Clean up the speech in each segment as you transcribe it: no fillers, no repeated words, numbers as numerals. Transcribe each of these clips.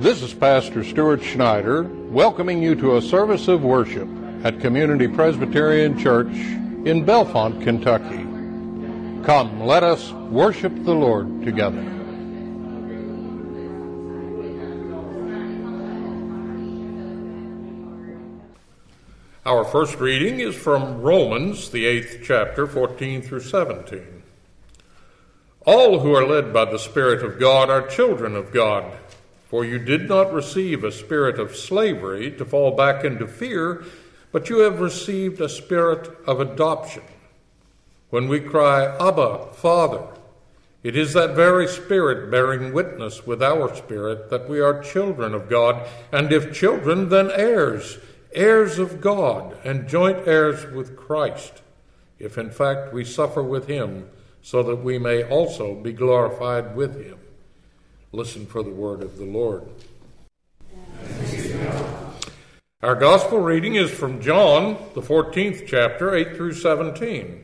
This is Pastor Stuart Schneider welcoming you to a service of worship at Community Presbyterian Church in Bellefonte, Kentucky. Come, let us worship the Lord together. Our first reading is from Romans, the 8th chapter, 14 through 17. All who are led by the Spirit of God are children of God. For you did not receive a spirit of slavery to fall back into fear, but you have received a spirit of adoption. When we cry, Abba, Father, it is that very Spirit bearing witness with our spirit that we are children of God, and if children, then heirs, heirs of God, and joint heirs with Christ, if in fact we suffer with him, so that we may also be glorified with him. Listen for the word of the Lord. Our gospel reading is from John, the 14th chapter, 8 through 17.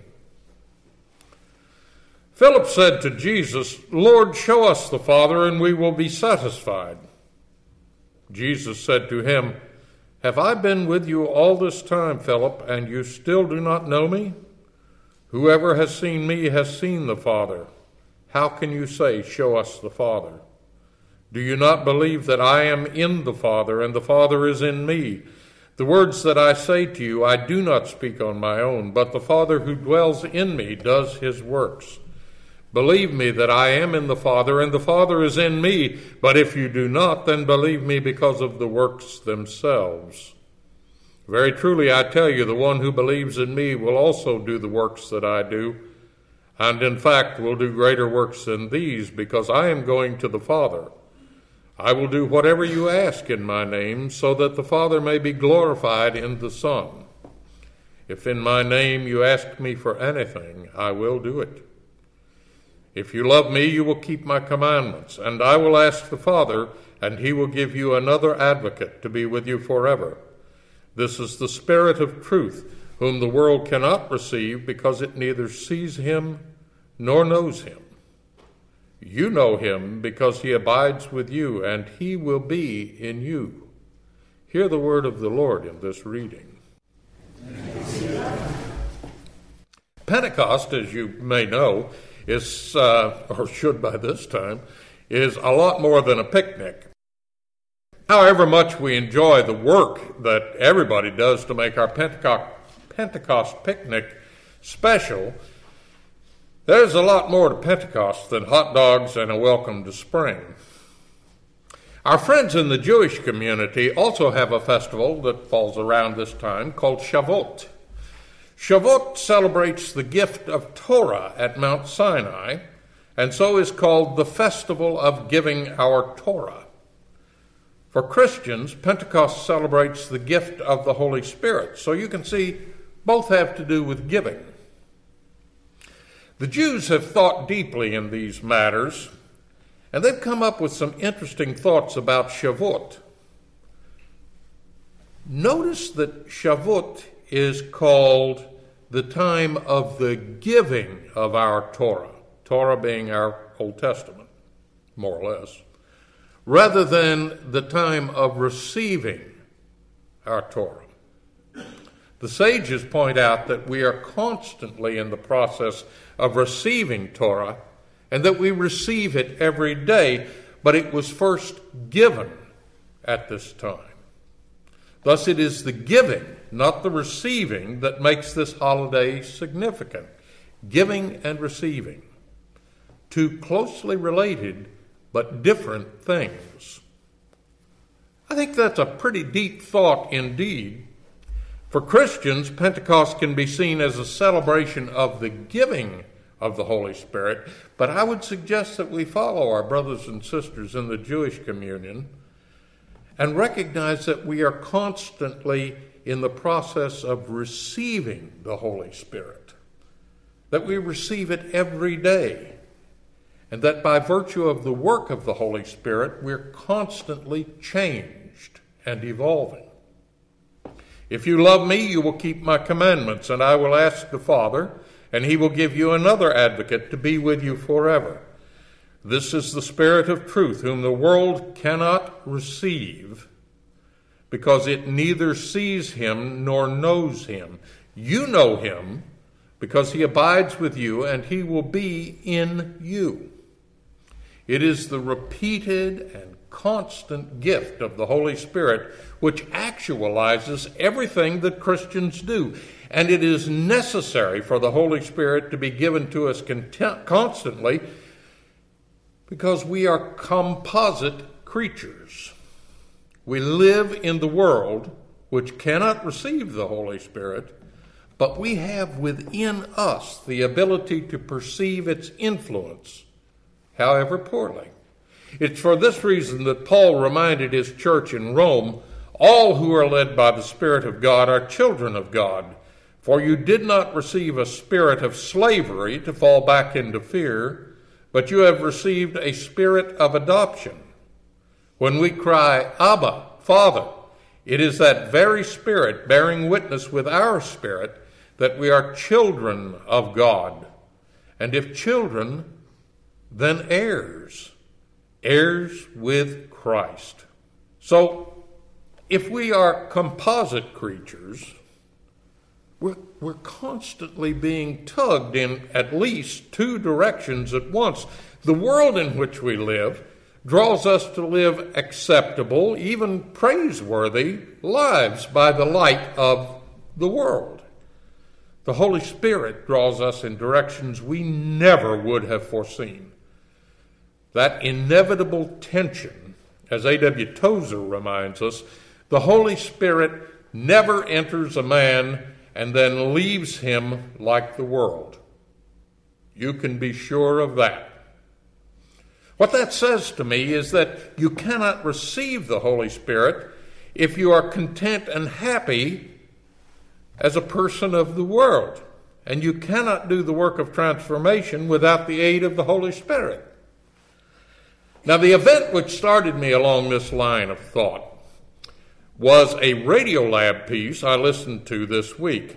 Philip said to Jesus, Lord, show us the Father, and we will be satisfied. Jesus said to him, Have I been with you all this time, Philip, and you still do not know me? Whoever has seen me has seen the Father. How can you say, Show us the Father? Do you not believe that I am in the Father, and the Father is in me? The words that I say to you, I do not speak on my own, but the Father who dwells in me does his works. Believe me that I am in the Father, and the Father is in me. But if you do not, then believe me because of the works themselves. Very truly I tell you, the one who believes in me will also do the works that I do, and in fact will do greater works than these, because I am going to the Father. I will do whatever you ask in my name, so that the Father may be glorified in the Son. If in my name you ask me for anything, I will do it. If you love me, you will keep my commandments, and I will ask the Father, and he will give you another advocate to be with you forever. This is the Spirit of truth, whom the world cannot receive, because it neither sees him nor knows him. You know him because he abides with you, and he will be in you. Hear the word of the Lord in this reading. Pentecost, as you may know, is, or should by this time, is a lot more than a picnic. However much we enjoy the work that everybody does to make our Pentecost picnic special, there's a lot more to Pentecost than hot dogs and a welcome to spring. Our friends in the Jewish community also have a festival that falls around this time called Shavuot. Shavuot celebrates the gift of Torah at Mount Sinai, and so is called the Festival of Giving Our Torah. For Christians, Pentecost celebrates the gift of the Holy Spirit, so you can see both have to do with giving. The Jews have thought deeply in these matters, and they've come up with some interesting thoughts about Shavuot. Notice that Shavuot is called the time of the giving of our Torah, Torah being our Old Testament, more or less, rather than the time of receiving our Torah. The sages point out that we are constantly in the process of receiving Torah, and that we receive it every day, but it was first given at this time. Thus it is the giving, not the receiving, that makes this holiday significant. Giving and receiving. Two closely related but different things. I think that's a pretty deep thought indeed. For Christians, Pentecost can be seen as a celebration of the giving of the Holy Spirit, but I would suggest that we follow our brothers and sisters in the Jewish communion and recognize that we are constantly in the process of receiving the Holy Spirit, that we receive it every day, and that by virtue of the work of the Holy Spirit, we're constantly changed and evolving. If you love me, you will keep my commandments, and I will ask the Father, and he will give you another advocate to be with you forever. This is the Spirit of truth, whom the world cannot receive, because it neither sees him nor knows him. You know him, because he abides with you, and he will be in you. It is the repeated and constant gift of the Holy Spirit which actualizes everything that Christians do. And it is necessary for the Holy Spirit to be given to us constantly, because we are composite creatures. We live in the world which cannot receive the Holy Spirit, but we have within us the ability to perceive its influence, however poorly. It's for this reason that Paul reminded his church in Rome, all who are led by the Spirit of God are children of God. For you did not receive a spirit of slavery to fall back into fear, but you have received a spirit of adoption. When we cry, Abba, Father, it is that very Spirit bearing witness with our spirit that we are children of God. And if children, then heirs, heirs with Christ. So, if we are composite creatures, we're constantly being tugged in at least two directions at once. The world in which we live draws us to live acceptable, even praiseworthy lives by the light of the world. The Holy Spirit draws us in directions we never would have foreseen. That inevitable tension, as A.W. Tozer reminds us, the Holy Spirit never enters a man and then leaves him like the world. You can be sure of that. What that says to me is that you cannot receive the Holy Spirit if you are content and happy as a person of the world. And you cannot do the work of transformation without the aid of the Holy Spirit. Now, the event which started me along this line of thought was a Radiolab piece I listened to this week.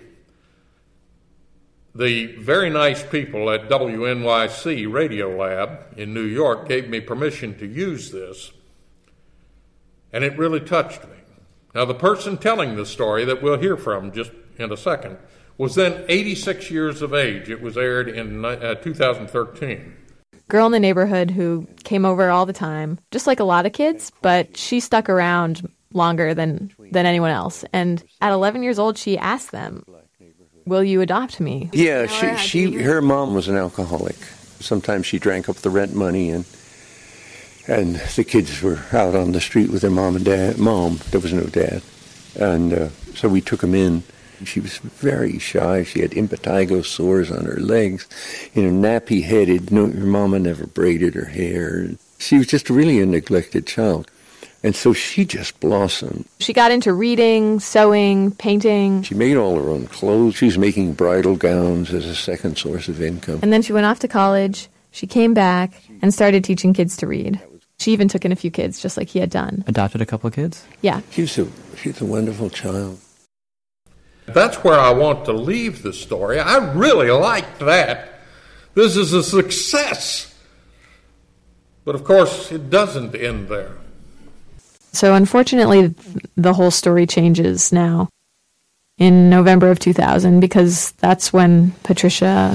The very nice people at WNYC Radiolab in New York gave me permission to use this, and it really touched me. Now, the person telling the story that we'll hear from just in a second was then 86 years of age. It was aired in 2013. Girl in the neighborhood who came over all the time, just like a lot of kids, but she stuck around longer than anyone else. And at 11 years old, she asked them, will you adopt me? Yeah, her mom was an alcoholic. Sometimes she drank up the rent money, and the kids were out on the street with their mom and dad. Mom, there was no dad. And so we took them in. She was very shy. She had impetigo sores on her legs, nappy-headed. No, her mama never braided her hair. She was just really a neglected child. And so she just blossomed. She got into reading, sewing, painting. She made all her own clothes. She was making bridal gowns as a second source of income. And then she went off to college. She came back and started teaching kids to read. She even took in a few kids, just like he had done. Adopted a couple of kids? Yeah. She's a wonderful child. That's where I want to leave the story. I really liked that. This is a success. But of course, it doesn't end there. So unfortunately, the whole story changes now in November of 2000, because that's when Patricia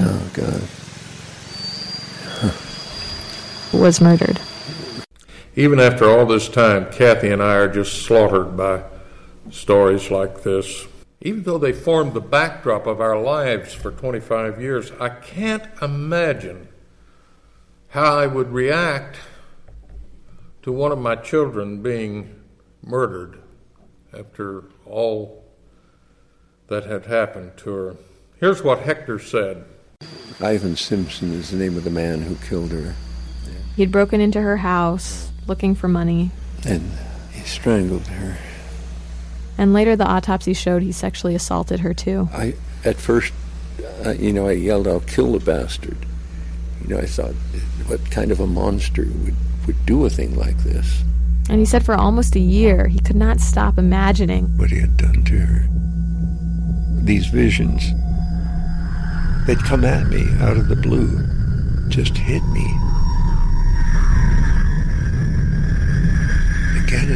was murdered. Even after all this time, Kathy and I are just slaughtered by stories like this. Even though they formed the backdrop of our lives for 25 years, I can't imagine how I would react to one of my children being murdered after all that had happened to her. Here's what Hector said. Ivan Simpson is the name of the man who killed her. He'd broken into her house looking for money. And he strangled her. And later the autopsy showed he sexually assaulted her too. At first, I yelled, "I'll kill the bastard." I thought, what kind of a monster would do a thing like this? And he said for almost a year, he could not stop imagining what he had done to her. These visions, they'd come at me out of the blue, just hit me.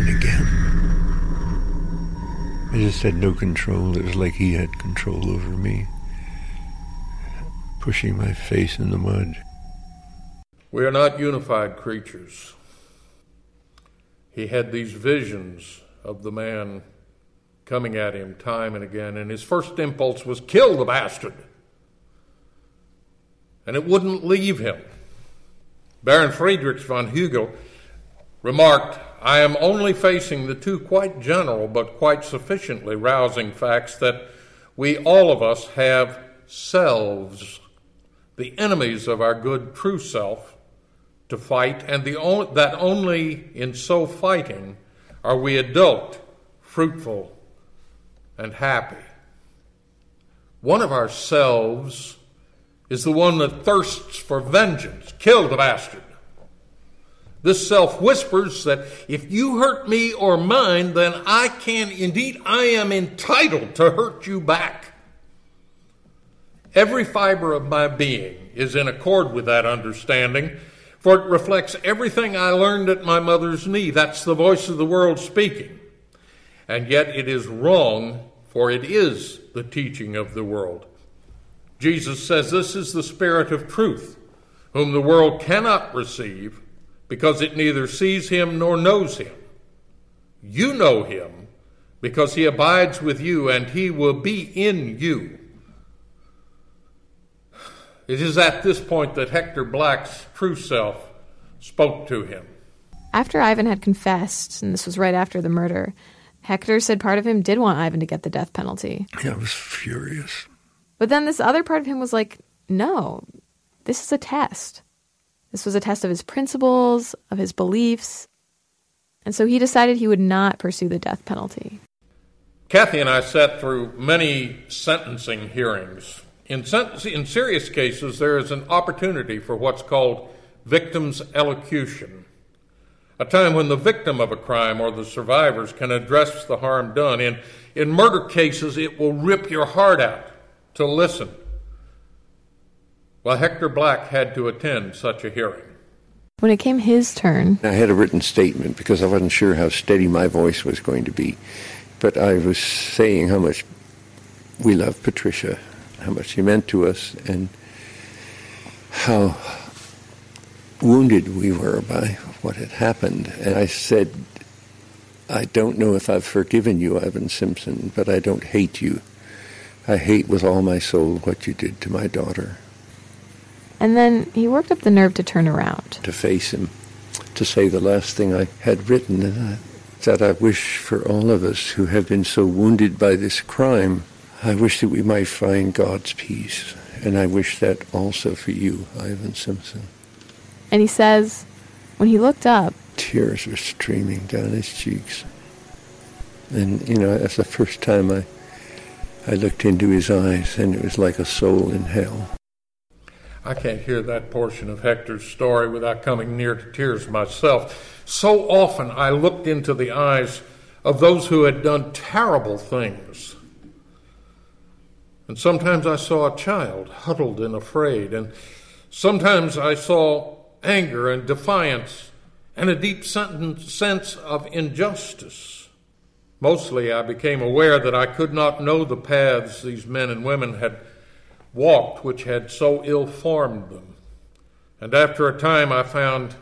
and again. I just had no control. It was like he had control over me, pushing my face in the mud. We are not unified creatures. He had these visions of the man coming at him time and again, and his first impulse was, kill the bastard. And it wouldn't leave him. Baron Friedrich von Hugel remarked, I am only facing the two quite general but quite sufficiently rousing facts that we all of us have selves, the enemies of our good true self, to fight, and that only in so fighting are we adult, fruitful, and happy. One of our selves is the one that thirsts for vengeance. Kill the bastard. This self whispers that if you hurt me or mine, then I am entitled to hurt you back. Every fiber of my being is in accord with that understanding, for it reflects everything I learned at my mother's knee. That's the voice of the world speaking. And yet it is wrong, for it is the teaching of the world. Jesus says this is the Spirit of truth, whom the world cannot receive, because it neither sees him nor knows him. You know him, because he abides with you, and he will be in you. It is at this point that Hector Black's true self spoke to him. After Ivan had confessed, and this was right after the murder, Hector said part of him did want Ivan to get the death penalty. Yeah, I was furious. But then this other part of him was like, no, this is a test. This was a test of his principles, of his beliefs. And so he decided he would not pursue the death penalty. Kathy and I sat through many sentencing hearings. In serious cases, there is an opportunity for what's called victim's elocution, a time when the victim of a crime or the survivors can address the harm done. In murder cases, it will rip your heart out to listen. Well, Hector Black had to attend such a hearing. When it came his turn, I had a written statement because I wasn't sure how steady my voice was going to be. But I was saying how much we love Patricia, how much she meant to us, and how wounded we were by what had happened. And I said, I don't know if I've forgiven you, Ivan Simpson, but I don't hate you. I hate with all my soul what you did to my daughter. And then he worked up the nerve to turn around. To face him, to say the last thing I had written, and that I wish for all of us who have been so wounded by this crime, I wish that we might find God's peace. And I wish that also for you, Ivan Simpson. And he says, when he looked up, tears were streaming down his cheeks. And, that's the first time I looked into his eyes, and it was like a soul in hell. I can't hear that portion of Hector's story without coming near to tears myself. So often I looked into the eyes of those who had done terrible things. And sometimes I saw a child huddled and afraid, and sometimes I saw anger and defiance and a deep sense of injustice. Mostly I became aware that I could not know the paths these men and women had walked which had so ill-formed them. And after a time I found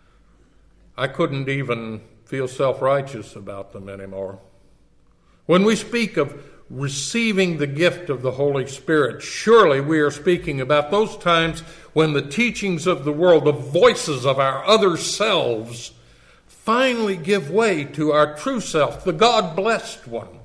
I couldn't even feel self-righteous about them anymore. When we speak of receiving the gift of the Holy Spirit, surely we are speaking about those times when the teachings of the world, the voices of our other selves, finally give way to our true self, the God-blessed one.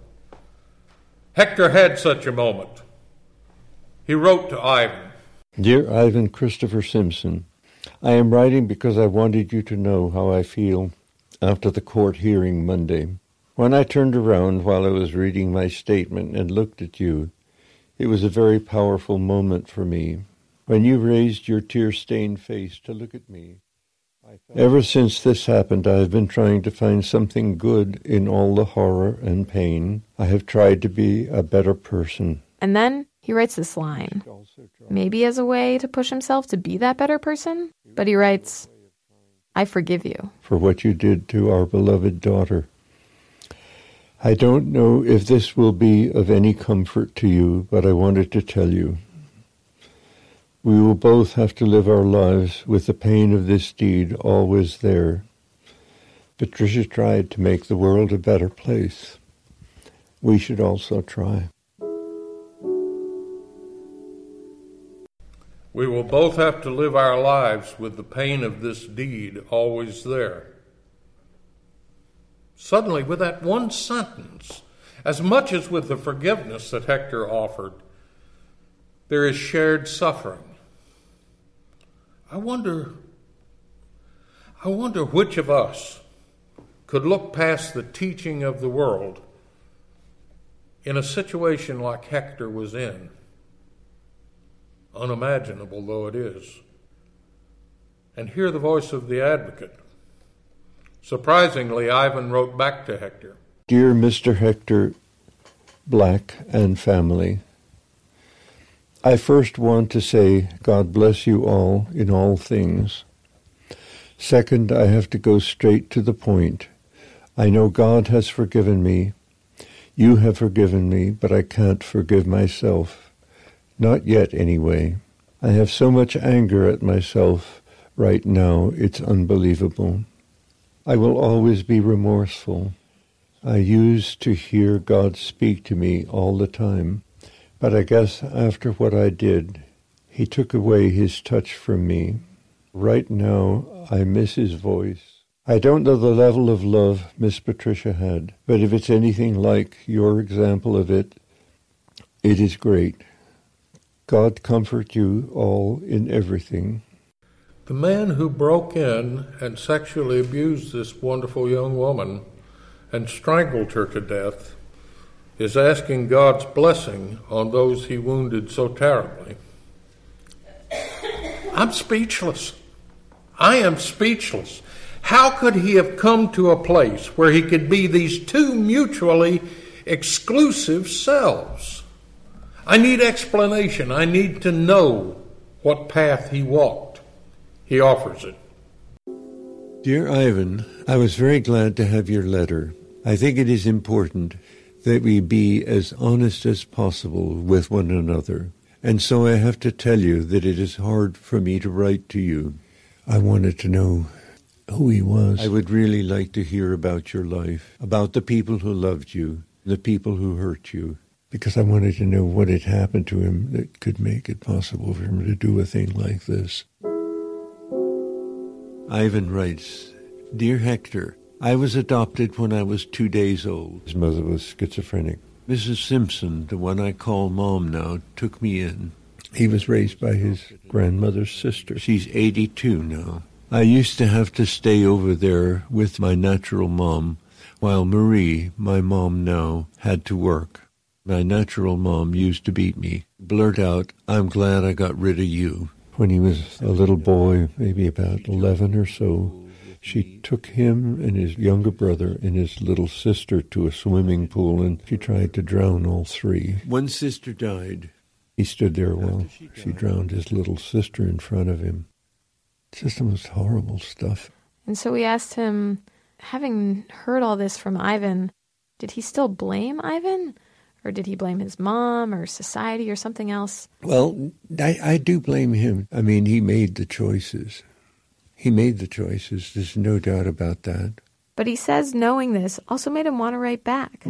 Hector had such a moment. He wrote to Ivan, Dear Ivan Christopher Simpson, I am writing because I wanted you to know how I feel after the court hearing Monday. When I turned around while I was reading my statement and looked at you, it was a very powerful moment for me. When you raised your tear-stained face to look at me, ever since this happened, I have been trying to find something good in all the horror and pain. I have tried to be a better person. And then he writes this line, maybe as a way to push himself to be that better person, but he writes, I forgive you for what you did to our beloved daughter. I don't know if this will be of any comfort to you, but I wanted to tell you. We will both have to live our lives with the pain of this deed always there. Patricia tried to make the world a better place. We should also try. We will both have to live our lives with the pain of this deed always there. Suddenly, with that one sentence, as much as with the forgiveness that Hector offered, there is shared suffering. I wonder which of us could look past the teaching of the world in a situation like Hector was in, unimaginable though it is, and hear the voice of the advocate. Surprisingly, Ivan wrote back to Hector. Dear Mr. Hector Black and family, I first want to say God bless you all in all things. Second, I have to go straight to the point. I know God has forgiven me. You have forgiven me, but I can't forgive myself. Not yet, anyway. I have so much anger at myself right now, it's unbelievable. I will always be remorseful. I used to hear God speak to me all the time, but I guess after what I did, he took away his touch from me. Right now, I miss his voice. I don't know the level of love Miss Patricia had, but if it's anything like your example of it, it is great. God comfort you all in everything. The man who broke in and sexually abused this wonderful young woman and strangled her to death is asking God's blessing on those he wounded so terribly. I'm speechless. I am speechless. How could he have come to a place where he could be these two mutually exclusive selves? I need explanation. I need to know what path he walked. He offers it. Dear Ivan, I was very glad to have your letter. I think it is important that we be as honest as possible with one another. And so I have to tell you that it is hard for me to write to you. I wanted to know who he was. I would really like to hear about your life, about the people who loved you, the people who hurt you, because I wanted to know what had happened to him that could make it possible for him to do a thing like this. Ivan writes, Dear Hector, I was adopted when I was 2 days old. His mother was schizophrenic. Mrs. Simpson, the one I call Mom now, took me in. He was raised by his grandmother's sister. She's 82 now. I used to have to stay over there with my natural mom, while Marie, my mom now, had to work. My natural mom used to beat me, blurt out, I'm glad I got rid of you. When he was a little boy, maybe about 11 or so, she took him and his younger brother and his little sister to a swimming pool, and she tried to drown all three. One sister died. He stood there while she drowned his little sister in front of him. It's just the most horrible stuff. And so we asked him, having heard all this from Ivan, did he still blame Ivan? Or did he blame his mom or society or something else? Well, I do blame him. I mean, he made the choices. He made the choices. There's no doubt about that. But he says knowing this also made him want to write back.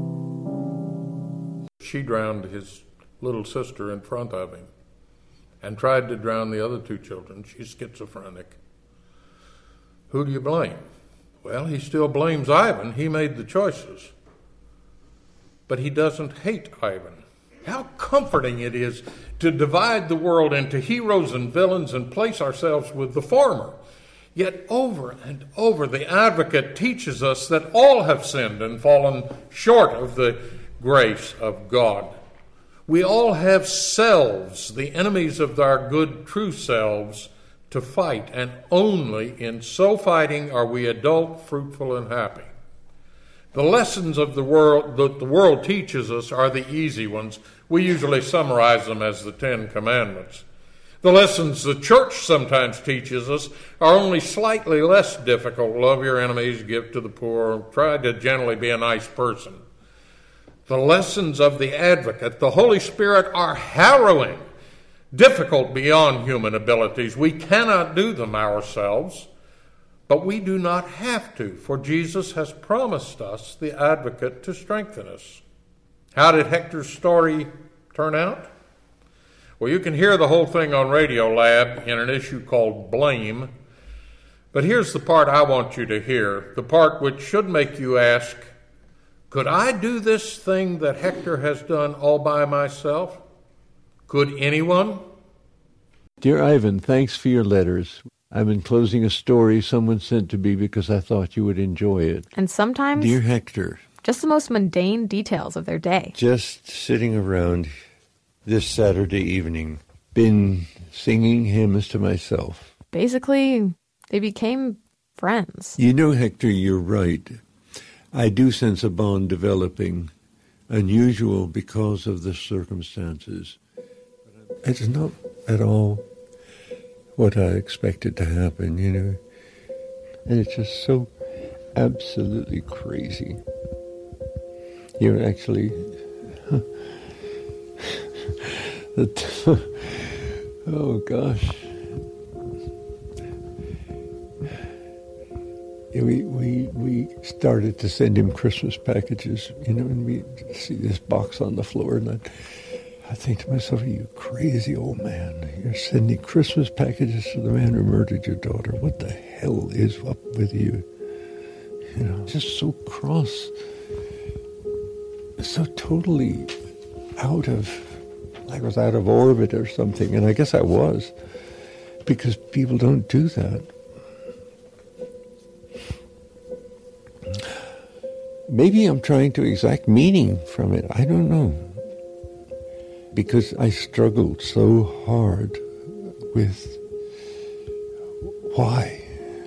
She drowned his little sister in front of him and tried to drown the other two children. She's schizophrenic. Who do you blame? Well, he still blames Ivan. He made the choices. But he doesn't hate Ivan. How comforting it is to divide the world into heroes and villains and place ourselves with the former. Yet over and over, the advocate teaches us that all have sinned and fallen short of the grace of God. We all have selves, the enemies of our good, true selves, to fight, and only in so fighting are we adult, fruitful, and happy. The lessons of the world that the world teaches us are the easy ones. We usually summarize them as the 10 Commandments. The lessons the church sometimes teaches us are only slightly less difficult. Love your enemies, give to the poor, try to generally be a nice person. The lessons of the advocate, the Holy Spirit, are harrowing, difficult beyond human abilities. We cannot do them ourselves, but we do not have to, for Jesus has promised us the advocate to strengthen us. How did Hector's story turn out? Well, you can hear the whole thing on Radiolab in an issue called Blame. But here's the part I want you to hear, the part which should make you ask, could I do this thing that Hector has done all by myself? Could anyone? Dear Ivan, thanks for your letters. I'm enclosing a story someone sent to me because I thought you would enjoy it. And sometimes, Dear Hector, just the most mundane details of their day. Just sitting around this Saturday evening, been singing hymns to myself. Basically, they became friends. You know, Hector, you're right. I do sense a bond developing, unusual because of the circumstances. It's not at all what I expected to happen, you know. And it's just so absolutely crazy. You're actually... oh, gosh. Yeah, we started to send him Christmas packages, you know, and we see this box on the floor, and I think to myself, are you crazy, old man? You're sending Christmas packages to the man who murdered your daughter. What the hell is up with you? You know, just so cross, so totally out of, like I was out of orbit or something, and I guess I was, because people don't do that. Maybe I'm trying to exact meaning from it. I don't know. Because I struggled so hard with why.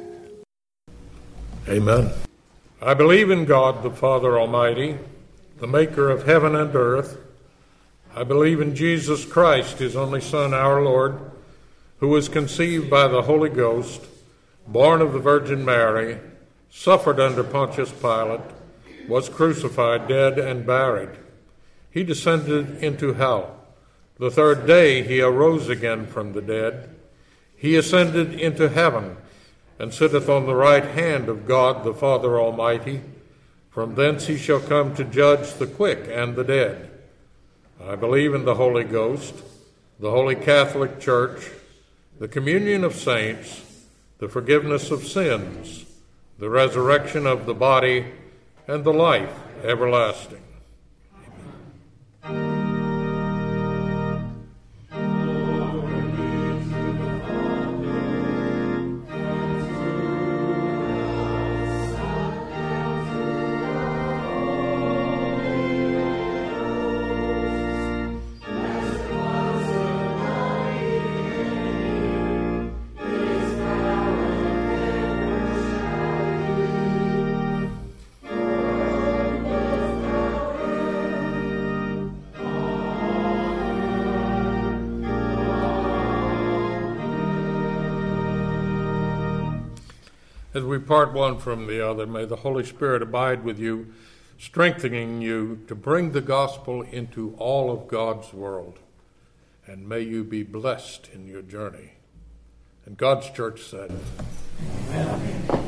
Amen. I believe in God, the Father Almighty, the maker of heaven and earth. I believe in Jesus Christ, his only Son, our Lord, who was conceived by the Holy Ghost, born of the Virgin Mary, suffered under Pontius Pilate, was crucified, dead, and buried. He descended into hell. The third day he arose again from the dead. He ascended into heaven, and sitteth on the right hand of God the Father Almighty. From thence he shall come to judge the quick and the dead. I believe in the Holy Ghost, the Holy Catholic Church, the communion of saints, the forgiveness of sins, the resurrection of the body, and the life everlasting. As we part one from the other, may the Holy Spirit abide with you, strengthening you to bring the gospel into all of God's world. And may you be blessed in your journey. And God's church said, Amen.